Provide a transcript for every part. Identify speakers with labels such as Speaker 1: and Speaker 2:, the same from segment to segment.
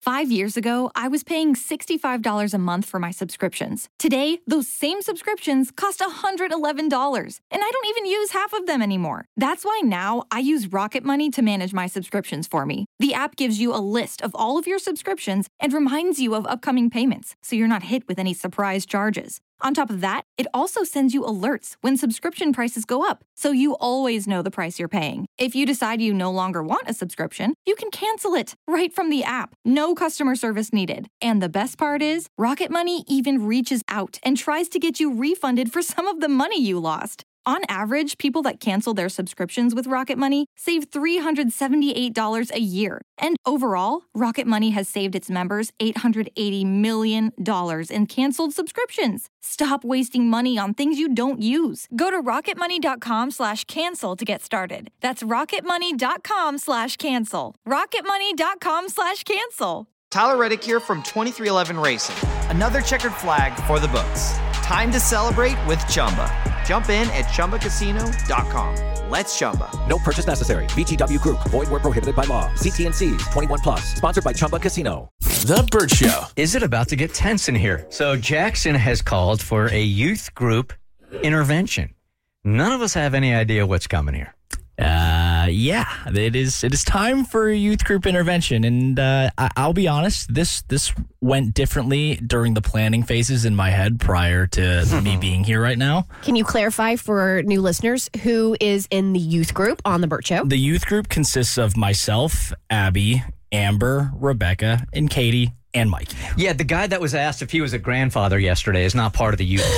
Speaker 1: 5 years ago, I was paying $65 a month for my subscriptions. Today, those same subscriptions cost $111, and I don't even use half of them anymore. That's why now I use Rocket Money to manage my subscriptions for me. The app gives you a list of all of your subscriptions and reminds you of upcoming payments, so you're not hit with any surprise charges. On top of that, it also sends you alerts when subscription prices go up, so you always know the price you're paying. If you decide you no longer want a subscription, you can cancel it right from the app. No customer service needed. And the best part is, Rocket Money even reaches out and tries to get you refunded for some of the money you lost. On average, people that cancel their subscriptions with Rocket Money save $378 a year. And overall, Rocket Money has saved its members $880 million in canceled subscriptions. Stop wasting money on things you don't use. Go to rocketmoney.com/cancel to get started. That's rocketmoney.com/cancel. rocketmoney.com/cancel.
Speaker 2: Tyler Reddick here from 23XI Racing. Another checkered flag for the books. Time to celebrate with Chumba. Jump in at ChumbaCasino.com. Let's Chumba.
Speaker 3: No purchase necessary. VGW Group. Void where prohibited by law. See T&Cs. 21+. Sponsored by Chumba Casino.
Speaker 4: The Burt Show.
Speaker 5: Is it about to get tense in here? So Jackson has called for a youth group intervention. None of us have any idea what's coming here.
Speaker 4: Yeah, it is time for a youth group intervention, and I'll be honest, this went differently during the planning phases in my head prior to me being here right now.
Speaker 6: Can you clarify for new listeners who is in the youth group on the Burt Show?
Speaker 4: The youth group consists of myself, Abby, Amber, Rebecca, and Katie, and Mikey.
Speaker 5: Yeah, the guy that was asked if he was a grandfather yesterday is not part of the youth.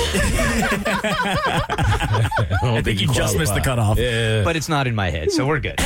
Speaker 4: I think you just missed the cutoff.
Speaker 5: Yeah. But it's not in my head, so we're good.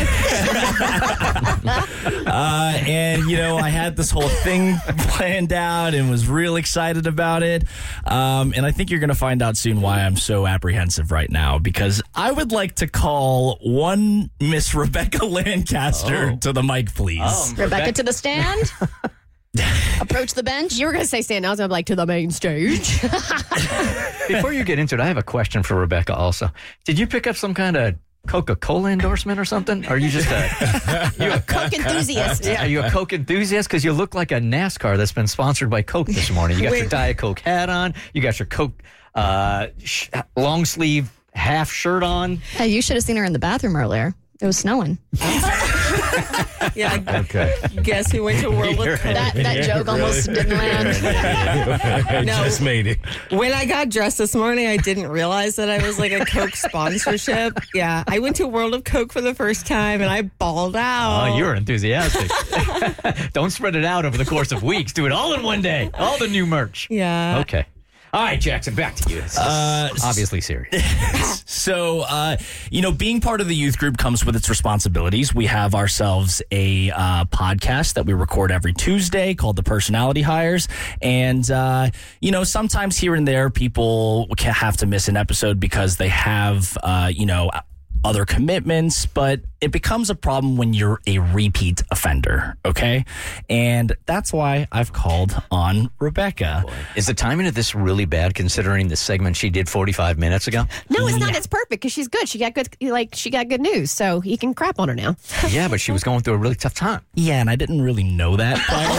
Speaker 4: And, I had this whole thing planned out and was real excited about it. And I think you're going to find out soon why I'm so apprehensive right now, because I would like to call one Miss Rebecca Lancaster to the mic, please.
Speaker 6: Rebecca to the stand. Approach the bench. You were going to say stand. I was going to be like, to the main stage.
Speaker 5: Before you get into it, I have a question for Rebecca also. Did you pick up some kind of Coca-Cola endorsement or something? Or are you just
Speaker 6: a Coke enthusiast?
Speaker 5: Yeah, are you a Coke enthusiast? Because you look like a NASCAR that's been sponsored by Coke this morning. You got your Diet Coke hat on. You got your Coke long sleeve half shirt on.
Speaker 7: Hey, you should have seen her in the bathroom earlier. It was snowing.
Speaker 8: Yeah,
Speaker 5: okay.
Speaker 8: Guess who went to World of Coke?
Speaker 6: That joke almost didn't land.
Speaker 4: No, just made it.
Speaker 8: When I got dressed this morning, I didn't realize that I was like a Coke sponsorship. Yeah, I went to World of Coke for the first time, and I bawled out.
Speaker 5: Oh, you're enthusiastic. Don't spread it out over the course of weeks. Do it all in one day. All the new merch.
Speaker 8: Yeah.
Speaker 5: Okay. All right, Jackson, back to you. This is obviously serious.
Speaker 4: So, being part of the youth group comes with its responsibilities. We have ourselves a podcast that we record every Tuesday called The Personality Hires. And, sometimes here and there people have to miss an episode because they have, other commitments, but it becomes a problem when you're a repeat offender, okay? And that's why I've called on Rebecca.
Speaker 5: Is the timing of this really bad considering the segment she did 45 minutes ago?
Speaker 6: No, it's not. It's perfect because she's good. She got good news, so he can crap on her now.
Speaker 5: Yeah, but she was going through a really tough time.
Speaker 4: Yeah, and I didn't really know that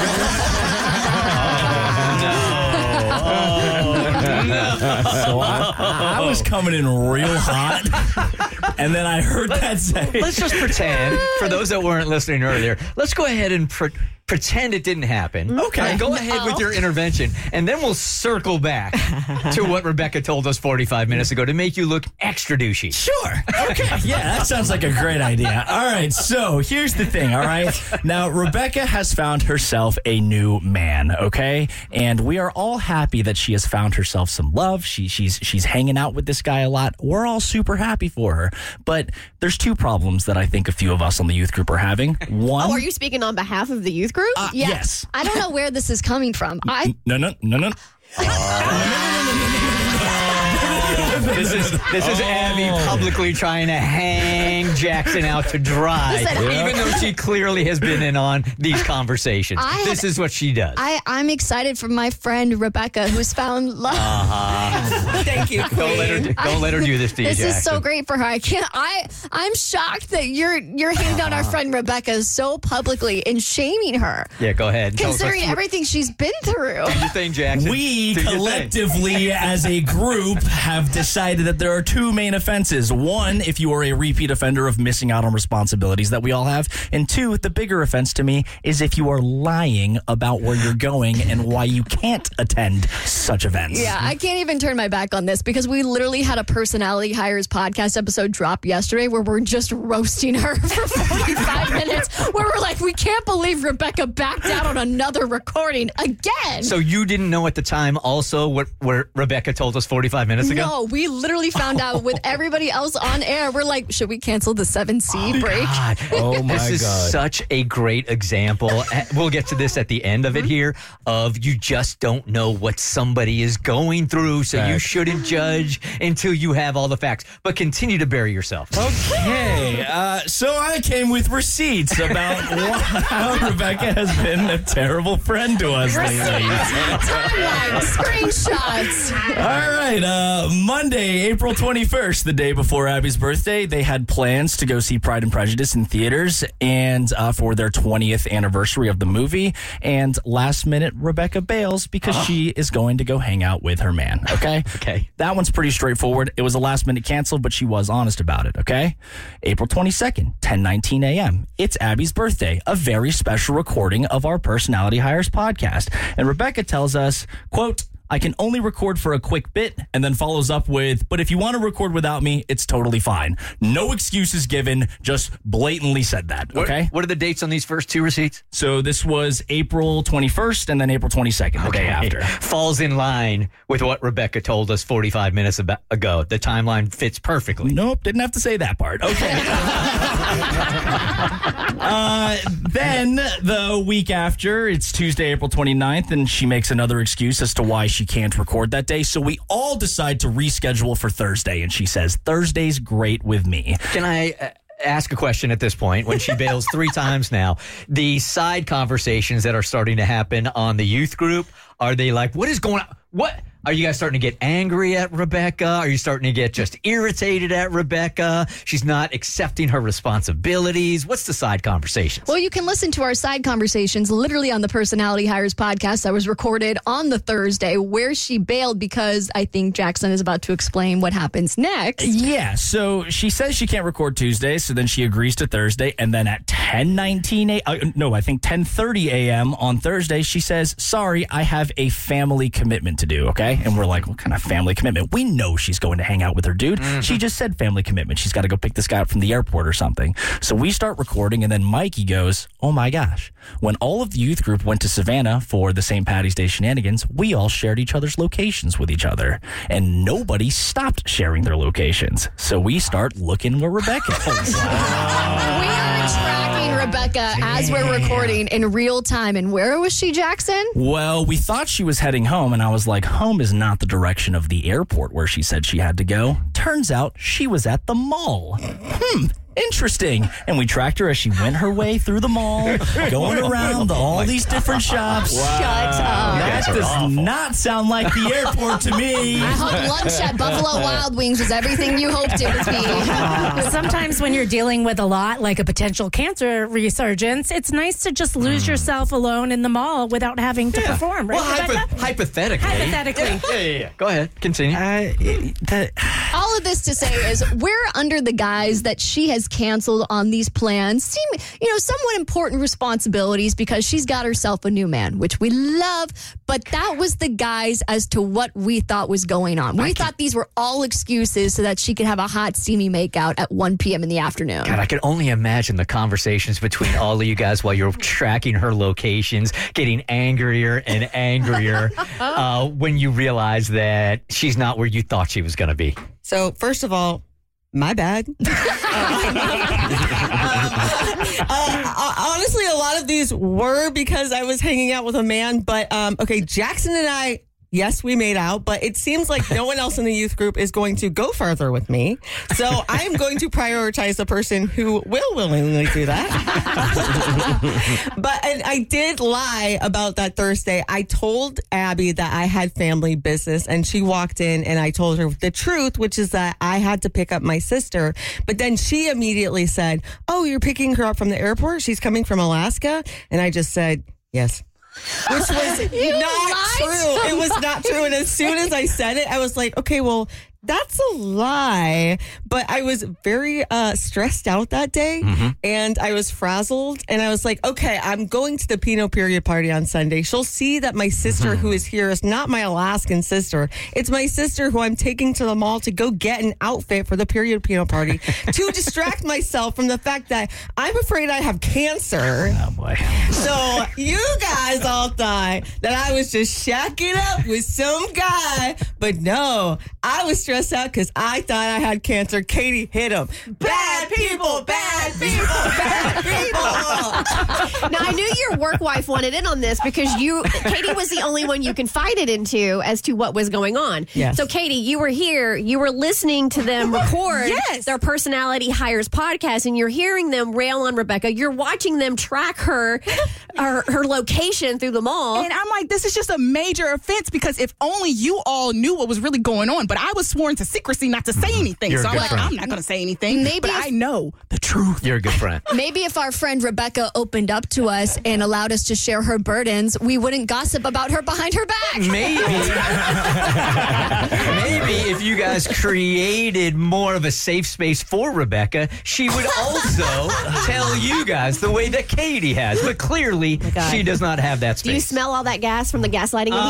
Speaker 4: So I was coming in real hot, and then I heard that say.
Speaker 5: Let's just pretend, for those that weren't listening earlier, let's go ahead and pretend it didn't happen.
Speaker 4: Okay.
Speaker 5: Go ahead with your intervention, and then we'll circle back to what Rebecca told us 45 minutes ago to make you look extra douchey.
Speaker 4: Sure. Okay. Yeah, that sounds like a great idea. All right, so here's the thing, all right? Now, Rebecca has found herself a new man, okay? And we are all happy that she has found herself some love. She's hanging out with this guy a lot. We're all super happy for her. But there's two problems that I think a few of us on the youth group are having. One.
Speaker 6: Oh, are you speaking on behalf of the youth group?
Speaker 7: Yeah.
Speaker 4: Yes.
Speaker 7: I don't know where this is coming from.
Speaker 4: No.
Speaker 5: This is Abby publicly trying to hang Jackson out to dry, even though she clearly has been in on these conversations. This is what she does.
Speaker 7: I'm excited for my friend Rebecca, who's found love.
Speaker 8: Thank you, Queen.
Speaker 5: Don't let her do this to you,
Speaker 7: This
Speaker 5: Jackson.
Speaker 7: is so great for her. I'm shocked that you're hanging out our friend Rebecca so publicly and shaming her.
Speaker 5: Yeah, go ahead.
Speaker 7: Considering everything she's been through.
Speaker 5: Do your thing, Jackson.
Speaker 4: We
Speaker 5: Do your thing.
Speaker 4: collectively, as a group, have decided that there are two main offenses. One, if you are a repeat offender of missing out on responsibilities that we all have. And two, the bigger offense to me is if you are lying about where you're going and why you can't attend such events.
Speaker 7: Yeah, I can't even turn my back on this because we literally had a Personality Hires podcast episode drop yesterday where we're just roasting her for 45 minutes where we're like, we can't believe Rebecca backed out on another recording again.
Speaker 5: So you didn't know at the time also what Rebecca told us 45 minutes ago?
Speaker 7: No, we literally found out with everybody else on air. We're like, should we cancel the 7C break?
Speaker 5: God.
Speaker 4: Oh, my
Speaker 5: This is
Speaker 4: God.
Speaker 5: such a great example. We'll get to this at the end of it here of you just don't know what somebody is going through, so you shouldn't judge until you have all the facts. But continue to bury yourself.
Speaker 4: Okay, so I came with receipts about how Rebecca has been a terrible friend to us lately.
Speaker 7: Timeline, screenshots.
Speaker 4: All right, Monday, April 21st, the day before Abby's birthday, they had plans to go see Pride and Prejudice in theaters and for their 20th anniversary of the movie. And last minute, Rebecca bails because she is going to go hang out with her man, okay?
Speaker 5: Okay.
Speaker 4: That one's pretty straightforward. It was a last minute cancel, but she was honest about it, okay? April 22nd, 10:19 a.m. It's Abby's birthday, a very special recording of our Personality Hires podcast. And Rebecca tells us, quote, I can only record for a quick bit, and then follows up with, but if you want to record without me, it's totally fine. No excuses given, just blatantly said that, okay?
Speaker 5: What are the dates on these first two receipts?
Speaker 4: So this was April 21st and then April 22nd, the day after.
Speaker 5: Falls in line with what Rebecca told us 45 minutes ago. The timeline fits perfectly.
Speaker 4: Nope, didn't have to say that part. Okay. Then the week after, it's Tuesday, April 29th, and she makes another excuse as to why she can't record that day. So we all decide to reschedule for Thursday, and she says, Thursday's great with me.
Speaker 5: Can I ask a question at this point? When she bails 3 times now, the side conversations that are starting to happen on the youth group, are they like, what is going on? What? Are you guys starting to get angry at Rebecca? Are you starting to get just irritated at Rebecca? She's not accepting her responsibilities. What's the side conversations?
Speaker 7: Well, you can listen to our side conversations literally on the Personality Hires podcast that was recorded on the Thursday where she bailed because I think Jackson is about to explain what happens next.
Speaker 4: Yeah, so she says she can't record Tuesday, so then she agrees to Thursday, and then at 10:30 a.m. on Thursday, she says, sorry, I have a family commitment to do, okay? And we're like, what kind of family commitment? We know she's going to hang out with her dude. She just said family commitment. She's got to go pick this guy up from the airport or something. So we start recording, and then Mikey goes, oh my gosh. When all of the youth group went to Savannah for the St. Patty's Day shenanigans, we all shared each other's locations with each other. And nobody stopped sharing their locations. So we start looking where Rebecca is.
Speaker 7: We are tracking Rebecca as we're recording in real time. And where was she, Jackson?
Speaker 4: Well, we thought she was heading home, and I was like, home is not the direction of the airport where she said she had to go. Turns out she was at the mall. Interesting. And we tracked her as she went her way through the mall, going around all these different shops.
Speaker 7: Shut up.
Speaker 4: That does not sound like the airport to me.
Speaker 7: I hope lunch at Buffalo Wild Wings was everything you hoped it would be.
Speaker 9: Sometimes when you're dealing with a lot, like a potential cancer resurgence, it's nice to just lose yourself alone in the mall without having to perform, right?
Speaker 5: Well, hypothetically.
Speaker 9: Hypothetically.
Speaker 5: Yeah. Go ahead. Continue.
Speaker 7: All of this to say is we're under the guise that she has canceled on these plans. Seem, somewhat important responsibilities because she's got herself a new man, which we love. But that was the guise as to what we thought was going on. We thought these were all excuses so that she could have a hot, steamy makeout at 1 p.m. in the afternoon.
Speaker 5: God, I can only imagine the conversations between all of you guys while you're tracking her locations, getting angrier and angrier when you realize that she's not where you thought she was going to be.
Speaker 8: So, first of all, my bad. Honestly, a lot of these were because I was hanging out with a man. But, okay, Jackson and I Yes, we made out, but it seems like no one else in the youth group is going to go further with me. So I am going to prioritize the person who will willingly do that. And I did lie about that Thursday. I told Abby that I had family business, and she walked in, and I told her the truth, which is that I had to pick up my sister. But then she immediately said, "Oh, you're picking her up from the airport? She's coming from Alaska?" And I just said, "Yes." Which was not true. It was not true. And as soon as I said it, I was like, okay, well, that's a lie. But I was very stressed out that day, and I was frazzled. And I was like, okay, I'm going to the Pinot Period party on Sunday. She'll see that my sister who is here is not my Alaskan sister. It's my sister who I'm taking to the mall to go get an outfit for the Period Pinot party to distract myself from the fact that I'm afraid I have cancer.
Speaker 4: Oh, boy.
Speaker 8: So you guys all thought that I was just shacking up with some guy. But no, I was stressed out because I thought I had cancer. Katie hit him. Bad people, bad people, bad people.
Speaker 6: Now, I knew your work wife wanted in on this because Katie was the only one you confided into as to what was going on.
Speaker 8: Yes.
Speaker 6: So, Katie, you were here. You were listening to them record their Personality Hires podcast, and you're hearing them rail on Rebecca. You're watching them track her location through the mall.
Speaker 10: And I'm like, this is just a major offense because if only you all knew what was really going on. But I was sworn to secrecy not to say anything.
Speaker 5: You're
Speaker 10: So
Speaker 5: a
Speaker 10: I'm
Speaker 5: good
Speaker 10: like,
Speaker 5: friend.
Speaker 10: I'm not going to say anything.
Speaker 7: Maybe
Speaker 10: but
Speaker 7: if-
Speaker 10: I know the truth.
Speaker 5: You're a good friend.
Speaker 7: Maybe if our friend Rebecca opened up to us and allowed us to share her burdens, we wouldn't gossip about her behind her back.
Speaker 5: Maybe if you guys created more of a safe space for Rebecca, she would also tell you guys the way that Katie has. But clearly, she does not have that space.
Speaker 6: Do you smell all that gas from the gaslighting in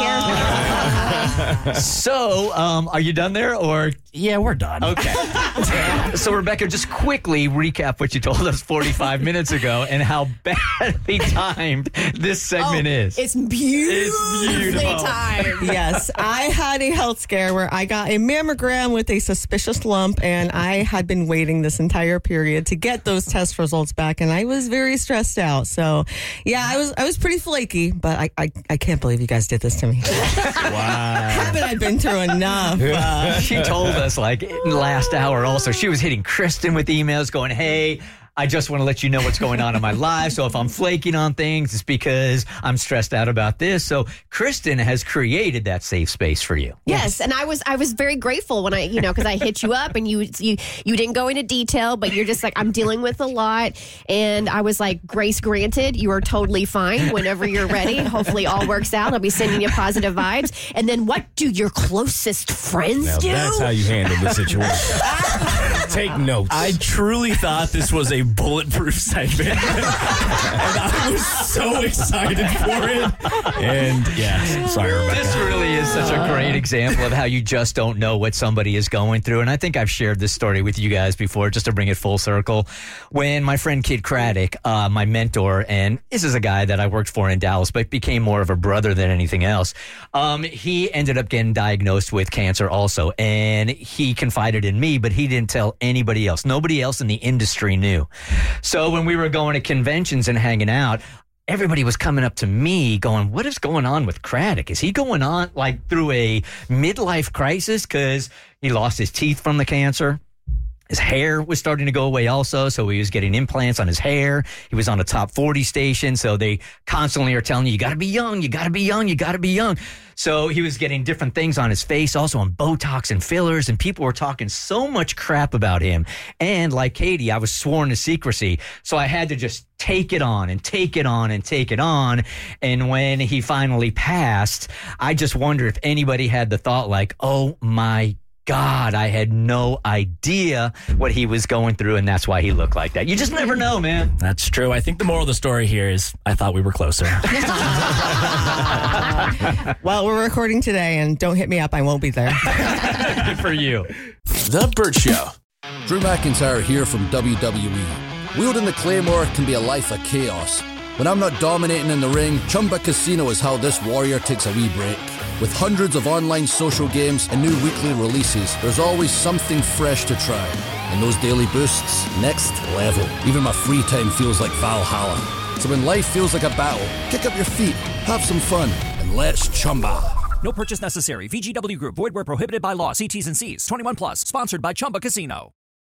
Speaker 6: here?
Speaker 5: So, are you done there, or?
Speaker 4: Yeah, we're done.
Speaker 5: Okay. So, Rebecca, just quickly recap what you told us 45 minutes ago and how badly timed this segment is.
Speaker 6: It's beautifully
Speaker 5: beautiful.
Speaker 6: timed.
Speaker 8: Yes, I had a health scare where I got a mammogram with a suspicious lump, and I had been waiting this entire period to get those test results back, and I was very stressed out. So, yeah, I was pretty flaky, but I can't believe you guys did this to me.
Speaker 4: Wow.
Speaker 8: Haven't I been through enough?
Speaker 5: She told us, like, in the last hour also, she was hitting Kristen with emails going, hey, I just want to let you know what's going on in my life. So if I'm flaking on things, it's because I'm stressed out about this. So Kristen has created that safe space for you.
Speaker 6: Yes, and I was very grateful when because I hit you up and you didn't go into detail, but you're just like, I'm dealing with a lot, and I was like, grace granted, you are totally fine whenever you're ready. Hopefully all works out. I'll be sending you positive vibes. And then what do your closest friends
Speaker 11: Now
Speaker 6: do?
Speaker 11: that's how you handle the situation. Take notes.
Speaker 4: I truly thought this was a bulletproof segment. And I was so excited for it. And yeah, sorry, Rebecca.
Speaker 5: This really is such a great example of how you just don't know what somebody is going through. And I think I've shared this story with you guys before, just to bring it full circle. When my friend Kid Craddock, my mentor, and this is a guy that I worked for in Dallas, but became more of a brother than anything else. He ended up getting diagnosed with cancer also. And he confided in me, but he didn't tell anybody else. Nobody else in the industry knew. So when we were going to conventions and hanging out, everybody was coming up to me going, what is going on with Craddock? Is he going on like through a midlife crisis? Because he lost his teeth from the cancer. His hair was starting to go away also, so he was getting implants on his hair. He was on a top 40 station, so they constantly are telling you got to be young, you got to be young, you got to be young. So he was getting different things on his face, also on Botox and fillers, and people were talking so much crap about him. And like Katie, I was sworn to secrecy, so I had to just take it on and take it on and take it on. And when he finally passed, I just wonder if anybody had the thought like, oh my God, I had no idea what he was going through, and that's why he looked like that. You just never know, man.
Speaker 4: That's true. I think the moral of the story here is I thought we were closer.
Speaker 8: Well, we're recording today, and don't hit me up. I won't be there.
Speaker 5: Good for you.
Speaker 11: The Burt Show.
Speaker 12: Drew McIntyre here from WWE. Wielding the Claymore can be a life of chaos. When I'm not dominating in the ring, Chumba Casino is how this warrior takes a wee break. With hundreds of online social games and new weekly releases, there's always something fresh to try. And those daily boosts, next level. Even my free time feels like Valhalla. So when life feels like a battle, kick up your feet, have some fun, and let's Chumba.
Speaker 3: No purchase necessary. VGW Group. Void where prohibited by law. See T's and C's. 21 plus. Sponsored by Chumba Casino.